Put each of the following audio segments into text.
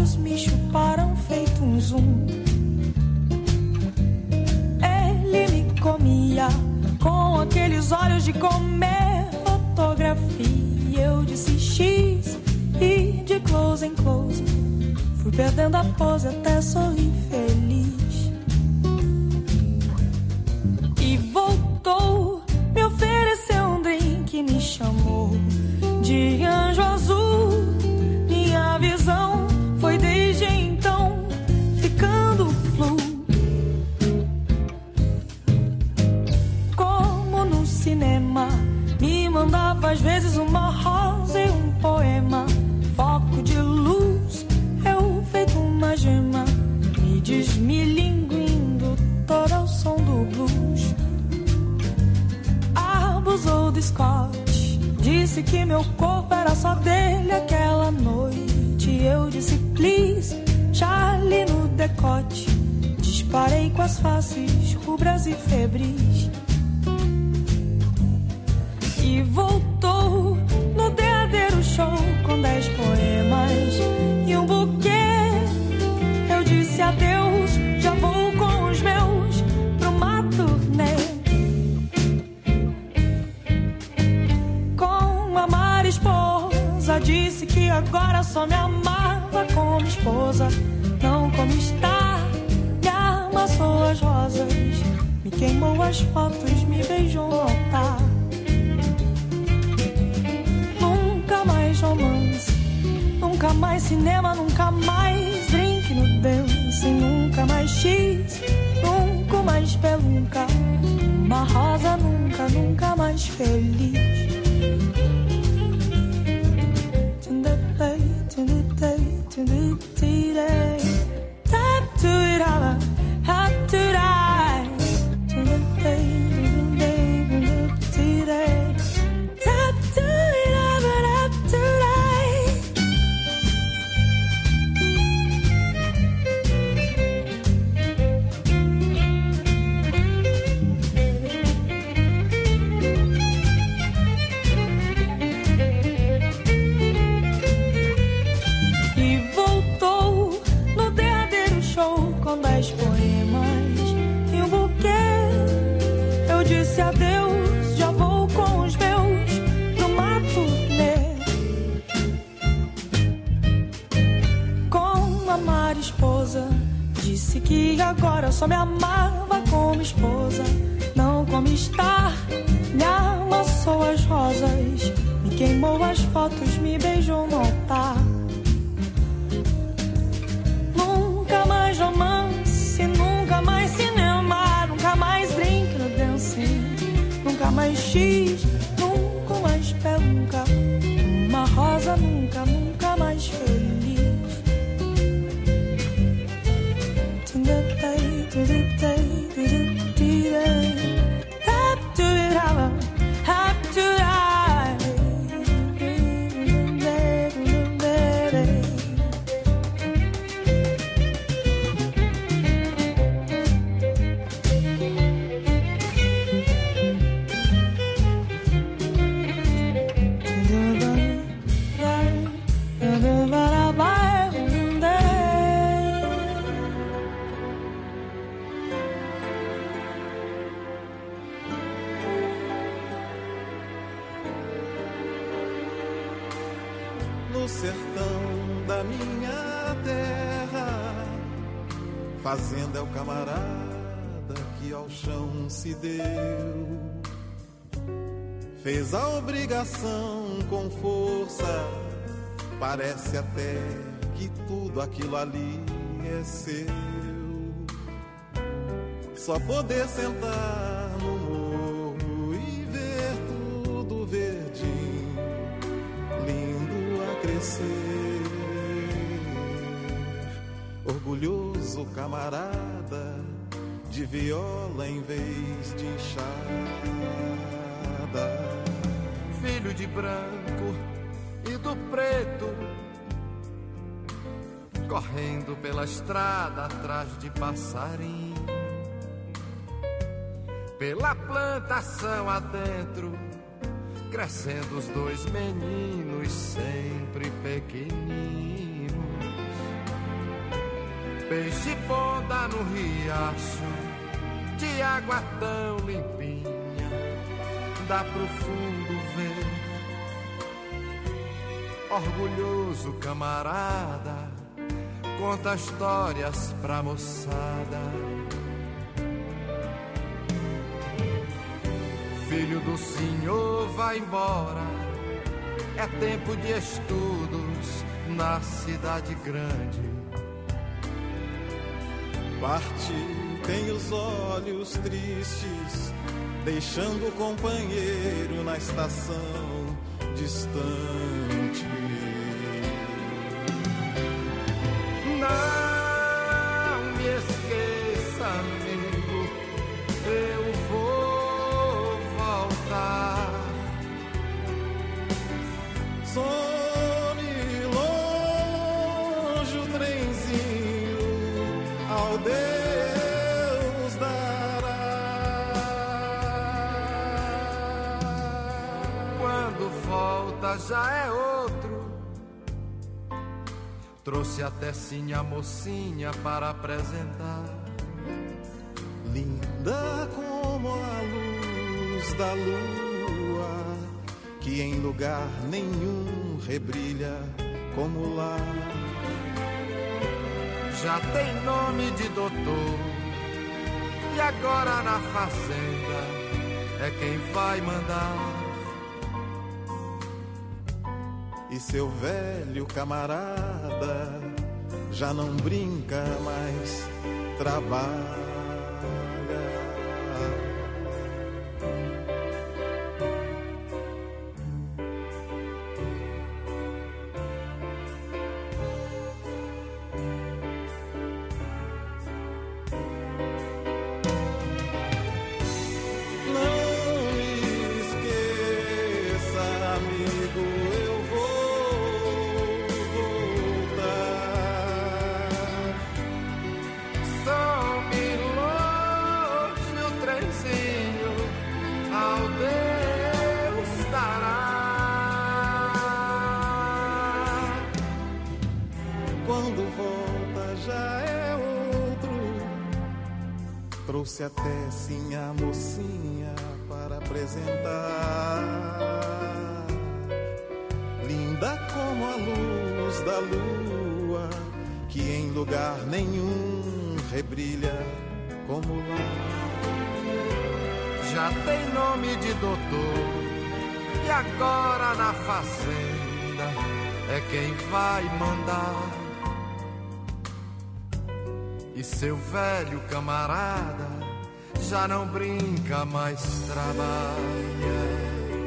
olhos me chuparam feito um zoom. Ele me comia com aqueles olhos de comer fotografia. Eu disse X e de close em close fui perdendo a pose até sorrir feliz. E voltou, me ofereceu um drink, me chamou de anjo azul. Minha visão foi desde então ficando flu. Como no cinema, me mandava às vezes uma rosa e um poema. Foco de luz, eu feito uma gema, me desmilinguindo todo ao som do blues. Abusou do Scott, disse que meu corpo era só dele aquela noite. Eu disse please, Charlie no decote. Disparei com as faces rubras e febris. E voltou no derradeiro show com 10 poemas e um buquê. Eu disse adeus, já vou com os meus pra uma turnê. Com a Mari esposa, disse que agora só me amava como esposa, não como está. Me amassou as rosas, me queimou as fotos, me beijou no altar. Nunca mais romance, nunca mais cinema, nunca mais drink no dance, nunca mais X, nunca mais spelunca. Uma rosa nunca, nunca mais feliz. Adeus, já vou com os meus pra uma turnê. Com a Mari esposa, disse que agora só me amava como esposa, não como estar. Me amassou as rosas, me queimou as fotos, me beijou no altar. Nunca mais romance, nunca mais cinema, nunca mais drink no dancing, nunca mais X, nunca mais pelunca. Uma rosa nunca, nunca mais feliz. No sertão da minha terra, fazenda é o camarada que ao chão se deu. Fez a obrigação com força, parece até que tudo aquilo ali é seu. Só poder sentar no morro e ver tudo verdinho, lindo a crescer. Orgulhoso camarada, de viola em vez de enxada. Filho de branco e do preto, correndo pela estrada atrás de passarinho, pela plantação adentro, crescendo os dois meninos sempre pequeninos. peixe ponda no riacho, de água tão limpinha, dá pro fundo ver. Orgulhoso camarada, conta histórias pra moçada. Filho do senhor, vai embora, é tempo de estudos na cidade grande. Parte, tem os olhos tristes, deixando o companheiro na estação distante. Não me esqueça, amigo, eu vou voltar. Some longe o trenzinho, ao Deus dará. Quando volta já é outro. Trouxe até sim a mocinha para apresentar. Linda como a luz da lua, que em lugar nenhum rebrilha como lá. Já tem nome de doutor, e agora na fazenda é quem vai mandar. E seu velho camarada já não brinca mais, trabalha. Trouxe até sim a mocinha para apresentar. Linda como a luz da lua, que em lugar nenhum rebrilha como lá. Já tem nome de doutor, e agora na fazenda é quem vai mandar. E seu velho camarada já não brinca, mais trabalha.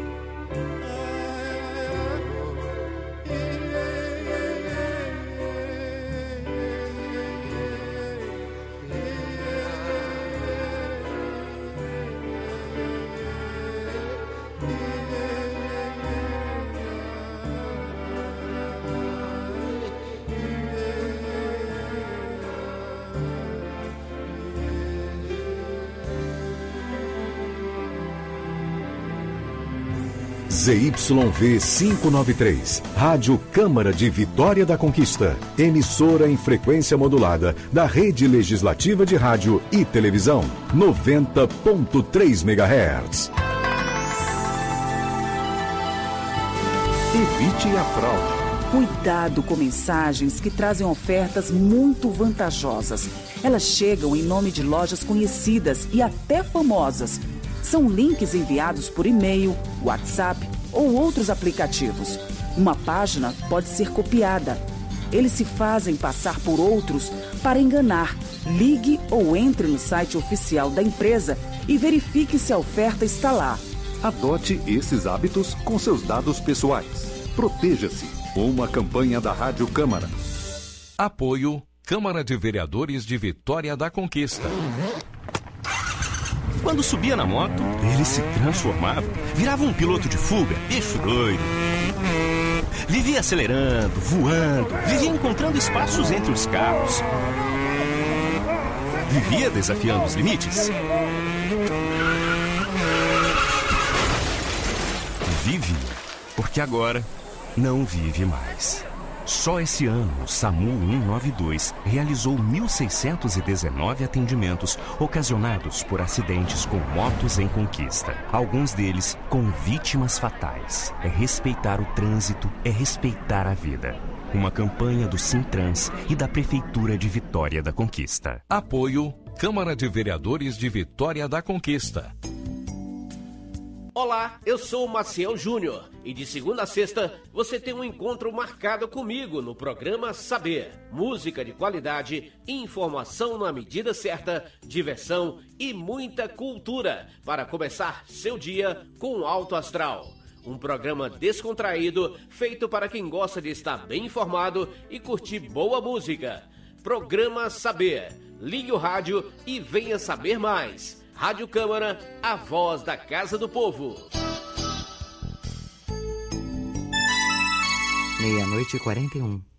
ZYV 593, Rádio Câmara de Vitória da Conquista, emissora em frequência modulada da Rede Legislativa de Rádio e Televisão, 90.3 MHz. Evite a fraude. Cuidado com mensagens que trazem ofertas muito vantajosas. Elas chegam em nome de lojas conhecidas e até famosas. São links enviados por e-mail, WhatsApp ou outros aplicativos. Uma página pode ser copiada. Eles se fazem passar por outros para enganar. Ligue ou entre no site oficial da empresa e verifique se a oferta está lá. Adote esses hábitos com seus dados pessoais. Proteja-se. Uma campanha da Rádio Câmara. Apoio Câmara de Vereadores de Vitória da Conquista. Quando subia na moto, ele se transformava, virava um piloto de fuga, bicho doido. Vivia acelerando, voando, vivia encontrando espaços entre os carros. Vivia desafiando os limites. Vive, porque agora não vive mais. Só esse ano, o SAMU 192 realizou 1.619 atendimentos ocasionados por acidentes com motos em conquista. Alguns deles com vítimas fatais. É respeitar o trânsito, é respeitar a vida. Uma campanha do Sintrans e da Prefeitura de Vitória da Conquista. Apoio Câmara de Vereadores de Vitória da Conquista. Olá, eu sou o Maciel Júnior e de segunda a sexta você tem um encontro marcado comigo no programa Saber. Música de qualidade, informação na medida certa, diversão e muita cultura para começar seu dia com alto astral. Um programa descontraído, feito para quem gosta de estar bem informado e curtir boa música. Programa Saber. Ligue o rádio e venha saber mais. Rádio Câmara, a voz da Casa do Povo. 00:41.